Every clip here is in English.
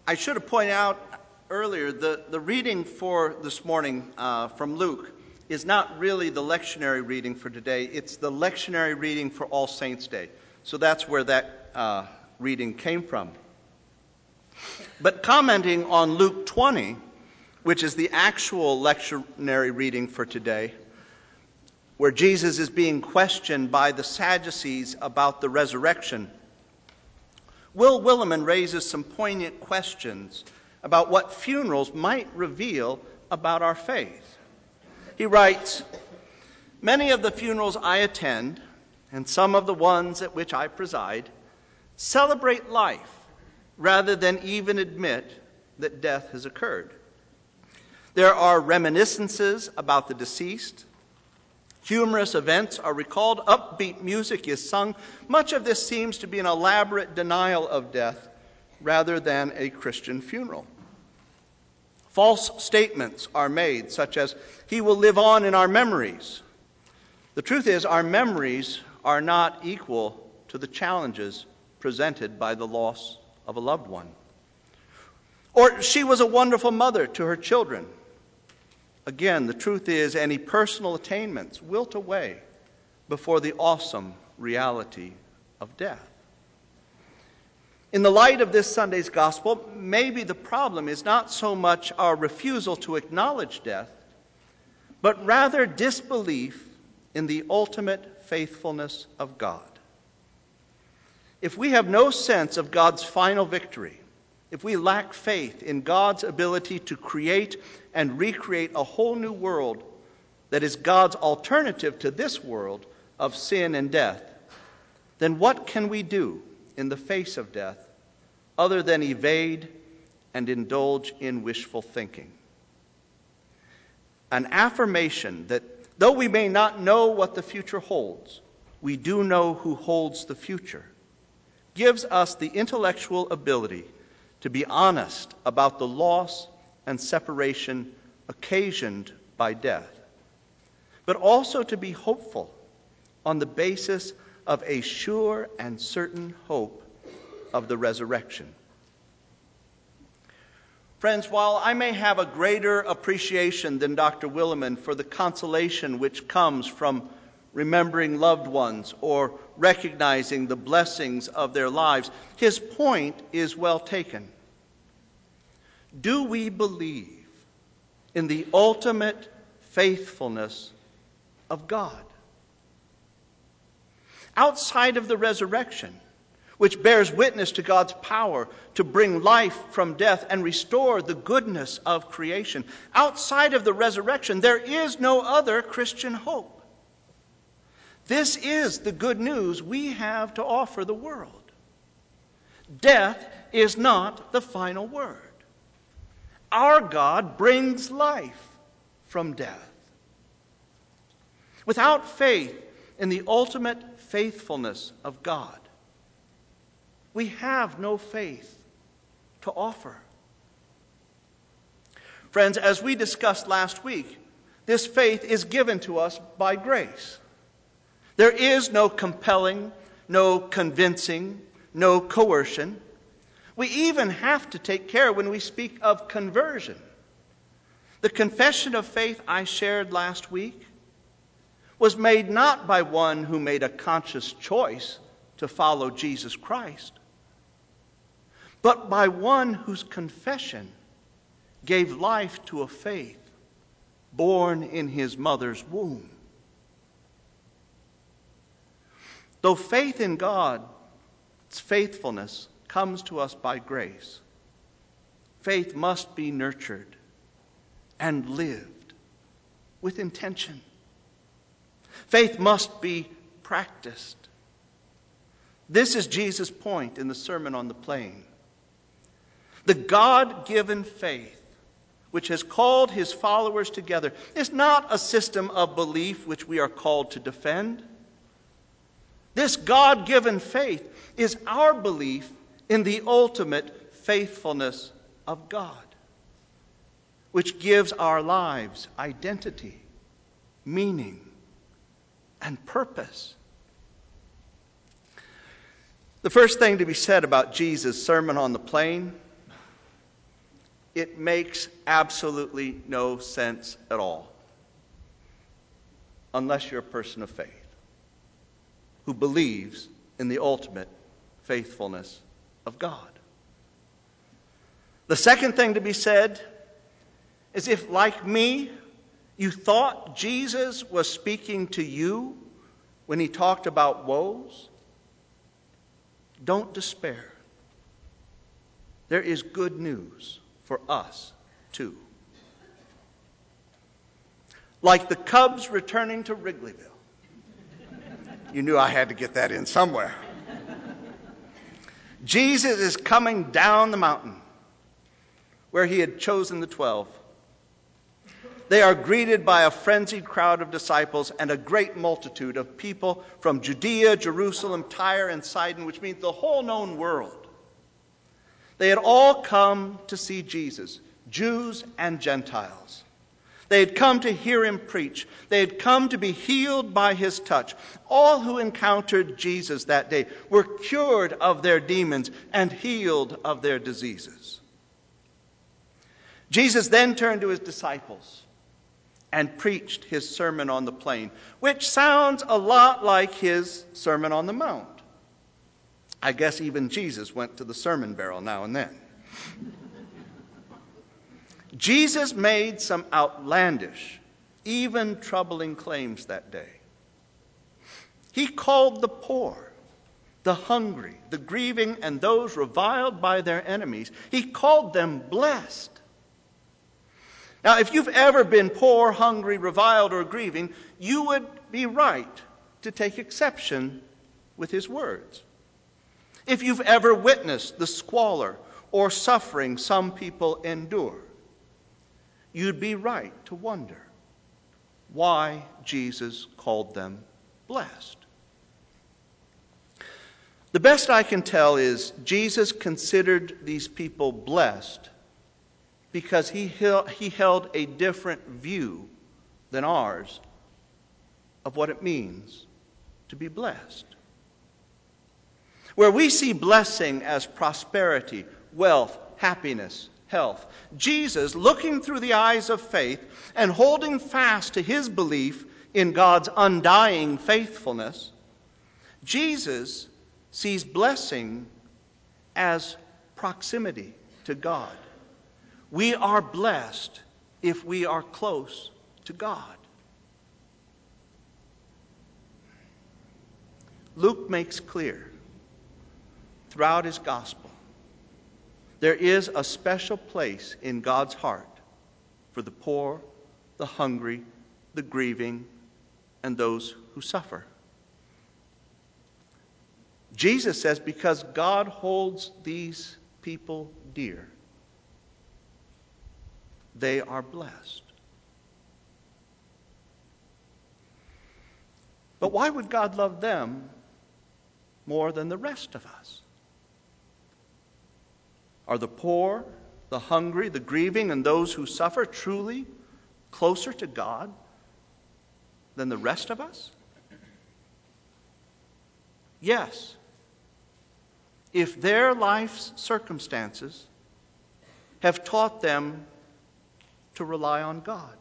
I should have pointed out earlier, the reading for this morning from Luke is not really the lectionary reading for today. It's the lectionary reading for All Saints' Day. So that's where that reading came from. But commenting on Luke 20, which is the actual lectionary reading for today, where Jesus is being questioned by the Sadducees about the resurrection, Will Willimon raises some poignant questions about what funerals might reveal about our faith. He writes, "Many of the funerals I attend, and some of the ones at which I preside, celebrate life rather than even admit that death has occurred. There are reminiscences about the deceased. Humorous events are recalled. Upbeat music is sung. Much of this seems to be an elaborate denial of death rather than a Christian funeral. False statements are made, such as, 'He will live on in our memories.' The truth is, our memories are not equal to the challenges presented by the loss of a loved one. Or, 'She was a wonderful mother to her children.' Again, the truth is, any personal attainments wilt away before the awesome reality of death." In the light of this Sunday's gospel, maybe the problem is not so much our refusal to acknowledge death, but rather disbelief in the ultimate faithfulness of God. If we have no sense of God's final victory, if we lack faith in God's ability to create and recreate a whole new world that is God's alternative to this world of sin and death, then what can we do in the face of death other than evade and indulge in wishful thinking? An affirmation that though we may not know what the future holds, we do know who holds the future, gives us the intellectual ability to be honest about the loss and separation occasioned by death, but also to be hopeful on the basis of a sure and certain hope of the resurrection. Friends, while I may have a greater appreciation than Dr. Willimon for the consolation which comes from remembering loved ones or recognizing the blessings of their lives, his point is well taken. Do we believe in the ultimate faithfulness of God? Outside of the resurrection, which bears witness to God's power to bring life from death and restore the goodness of creation, outside of the resurrection, there is no other Christian hope. This is the good news we have to offer the world. Death is not the final word. Our God brings life from death. Without faith in the ultimate faithfulness of God, we have no faith to offer. Friends, as we discussed last week, this faith is given to us by grace. There is no compelling, no convincing, no coercion. We even have to take care when we speak of conversion. The confession of faith I shared last week was made not by one who made a conscious choice to follow Jesus Christ, but by one whose confession gave life to a faith born in his mother's womb. Though faith in God's faithfulness comes to us by grace, faith must be nurtured and lived with intention. Faith must be practiced. This is Jesus' point in the Sermon on the Plain. The God-given faith, which has called his followers together, is not a system of belief which we are called to defend. This God-given faith is our belief in the ultimate faithfulness of God, which gives our lives identity, meaning, and purpose. The first thing to be said about Jesus' Sermon on the Plain it makes absolutely no sense at all. Unless you're a person of faith who believes in the ultimate faithfulness of God. The second thing to be said is if, like me, you thought Jesus was speaking to you when he talked about woes, don't despair. There is good news for us, too. Like the Cubs returning to Wrigleyville. You knew I had to get that in somewhere. Jesus is coming down the mountain where he had chosen the 12. They are greeted by a frenzied crowd of disciples and a great multitude of people from Judea, Jerusalem, Tyre, and Sidon, which means the whole known world. They had all come to see Jesus, Jews and Gentiles. They had come to hear him preach. They had come to be healed by his touch. All who encountered Jesus that day were cured of their demons and healed of their diseases. Jesus then turned to his disciples and preached his Sermon on the Plain, which sounds a lot like his Sermon on the Mount. I guess even Jesus went to the sermon barrel now and then. Jesus made some outlandish, even troubling claims that day. He called the poor, the hungry, the grieving, and those reviled by their enemies, he called them blessed. Now, if you've ever been poor, hungry, reviled, or grieving, you would be right to take exception with his words. If you've ever witnessed the squalor or suffering some people endure, you'd be right to wonder why Jesus called them blessed. The best I can tell is Jesus considered these people blessed because he held a different view than ours of what it means to be blessed. Where we see blessing as prosperity, wealth, happiness, health, Jesus, looking through the eyes of faith and holding fast to his belief in God's undying faithfulness, Jesus sees blessing as proximity to God. We are blessed if we are close to God. Luke makes clear throughout his gospel there is a special place in God's heart for the poor, the hungry, the grieving, and those who suffer. Jesus says because God holds these people dear, they are blessed. But why would God love them more than the rest of us? Are the poor, the hungry, the grieving, and those who suffer truly closer to God than the rest of us? Yes. If their life's circumstances have taught them to rely on God.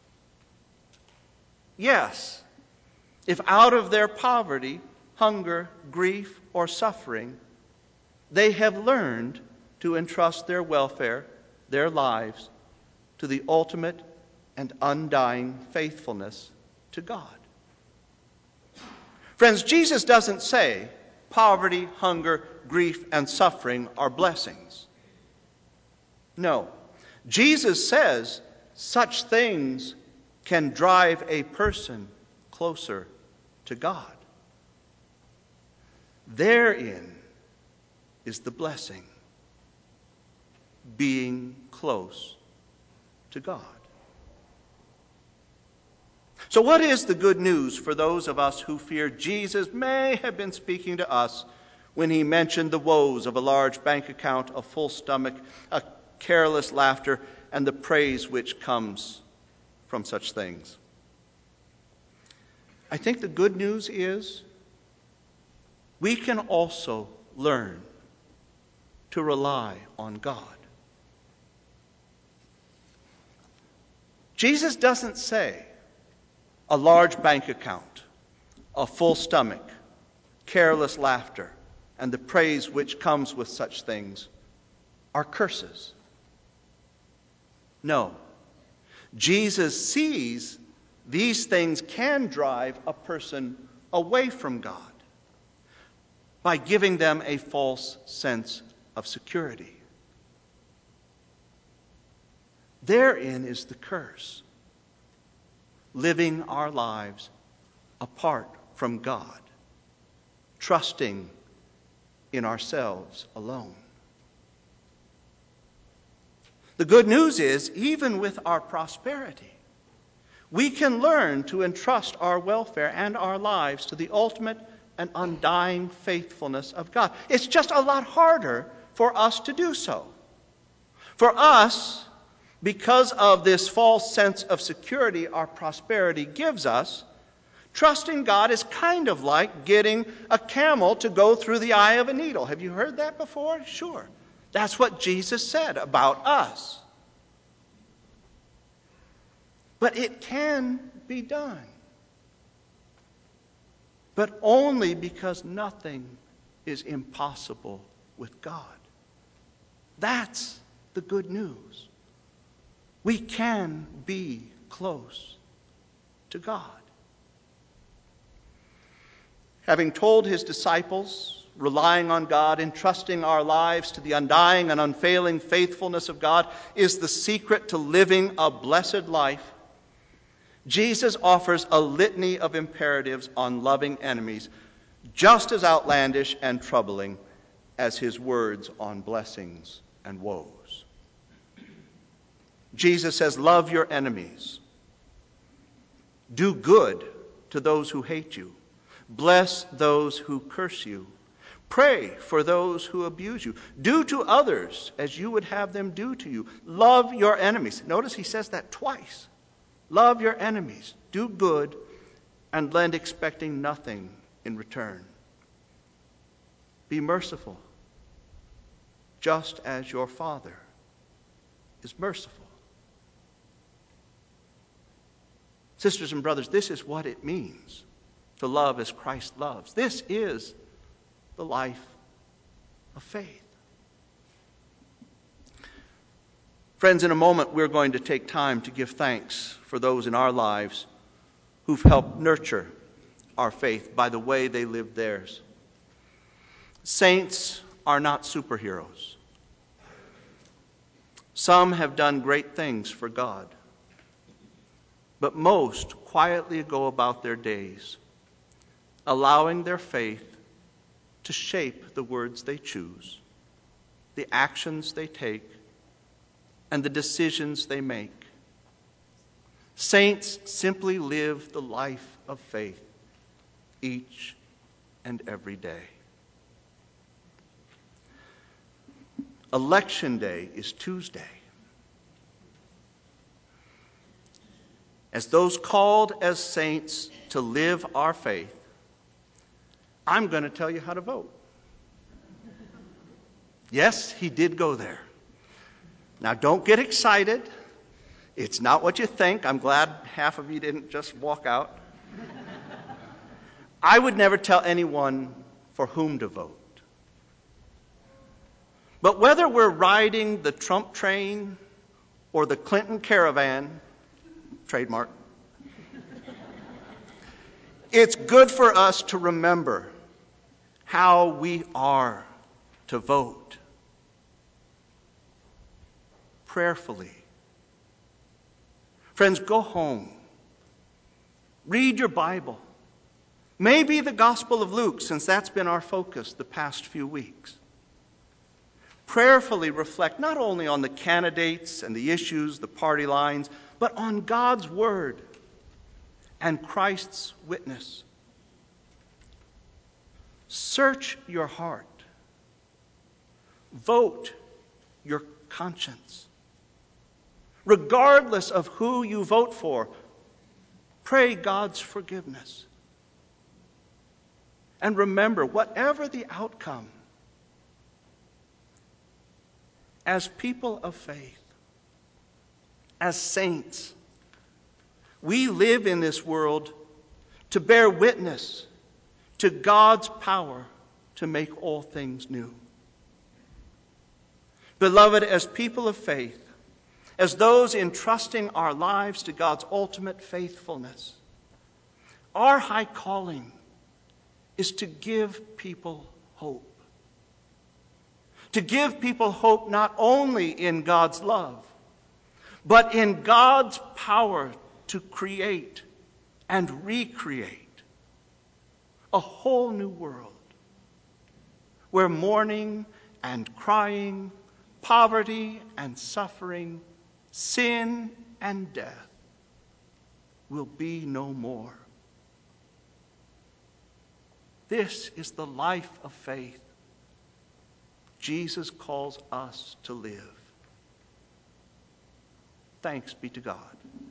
Yes. If out of their poverty, hunger, grief, or suffering, they have learned to entrust their welfare, their lives, to the ultimate and undying faithfulness to God. Friends, Jesus doesn't say poverty, hunger, grief, and suffering are blessings. No. Jesus says such things can drive a person closer to God. Therein is the blessing. Being close to God. So what is the good news for those of us who fear Jesus may have been speaking to us when he mentioned the woes of a large bank account, a full stomach, a careless laughter, and the praise which comes from such things? I think the good news is we can also learn to rely on God. Jesus doesn't say a large bank account, a full stomach, careless laughter, and the praise which comes with such things are curses. No. Jesus sees these things can drive a person away from God by giving them a false sense of security. Therein is the curse. Living our lives apart from God, trusting in ourselves alone. The good news is, even with our prosperity, we can learn to entrust our welfare and our lives to the ultimate and undying faithfulness of God. It's just a lot harder for us to do so. For us, because of this false sense of security our prosperity gives us, trusting God is kind of like getting a camel to go through the eye of a needle. Have you heard that before? Sure. That's what Jesus said about us. But it can be done. But only because nothing is impossible with God. That's the good news. We can be close to God. Having told his disciples, relying on God, entrusting our lives to the undying and unfailing faithfulness of God is the secret to living a blessed life, Jesus offers a litany of imperatives on loving enemies, just as outlandish and troubling as his words on blessings and woes. Jesus says, love your enemies. Do good to those who hate you. Bless those who curse you. Pray for those who abuse you. Do to others as you would have them do to you. Love your enemies. Notice he says that twice. Love your enemies. Do good and lend expecting nothing in return. Be merciful, just as your Father is merciful. Sisters and brothers, this is what it means to love as Christ loves. This is the life of faith. Friends, in a moment we're going to take time to give thanks for those in our lives who've helped nurture our faith by the way they lived theirs. Saints are not superheroes. Some have done great things for God, but most quietly go about their days, allowing their faith to shape the words they choose, the actions they take, and the decisions they make. Saints simply live the life of faith each and every day. Election Day is Tuesday. As those called as saints to live our faith, I'm going to tell you how to vote. Yes, he did go there. Now, don't get excited. It's not what you think. I'm glad half of you didn't just walk out. I would never tell anyone for whom to vote. But whether we're riding the Trump train or the Clinton caravan, trademark, it's good for us to remember how we are to vote. Prayerfully. Friends, go home. Read your Bible. Maybe the Gospel of Luke, since that's been our focus the past few weeks. Prayerfully reflect not only on the candidates and the issues, the party lines, but on God's Word and Christ's witness. Search your heart. Vote your conscience. Regardless of who you vote for, pray God's forgiveness. And remember, whatever the outcome, as people of faith, as saints, We live in this world to bear witness to God's power to make all things new. Beloved, as people of faith, as those entrusting our lives to God's ultimate faithfulness, our high calling is to give people hope. To give people hope not only in God's love, but in God's power to create and recreate a whole new world where mourning and crying, poverty and suffering, sin and death will be no more. This is the life of faith Jesus calls us to live. Thanks be to God.